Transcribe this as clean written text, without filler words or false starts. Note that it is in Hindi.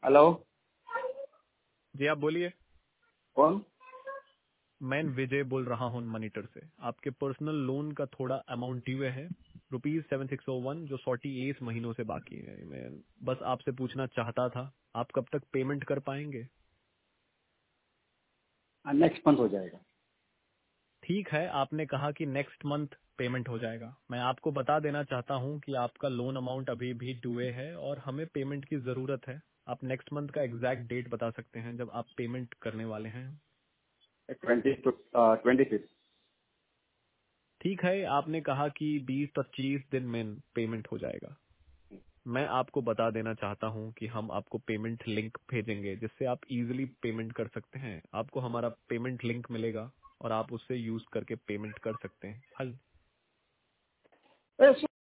हेलो। जी आप बोलिए। कौन? मैं विजय बोल रहा हूँ मॉनिटर से। आपके पर्सनल लोन का थोड़ा अमाउंट ड्यू है, ₹7601, जो 48 महीनों से बाकी है। मैं बस आपसे पूछना चाहता था, आप कब तक पेमेंट कर पाएंगे? नेक्स्ट मंथ हो जाएगा। ठीक है, आपने कहा कि नेक्स्ट मंथ पेमेंट हो जाएगा। मैं आपको बता देना चाहता हूँ कि आपका लोन अमाउंट अभी भी ड्यू है और हमें पेमेंट की जरूरत है। आप नेक्स्ट मंथ का एग्जैक्ट डेट बता सकते हैं जब आप पेमेंट करने वाले हैं? 25। ठीक है, आपने कहा कि 20-25 दिन में पेमेंट हो जाएगा। मैं आपको बता देना चाहता हूं कि हम आपको पेमेंट लिंक भेजेंगे जिससे आप इजीली पेमेंट कर सकते हैं। आपको हमारा पेमेंट लिंक मिलेगा और आप उससे यूज करके पेमेंट कर सकते हैं। हल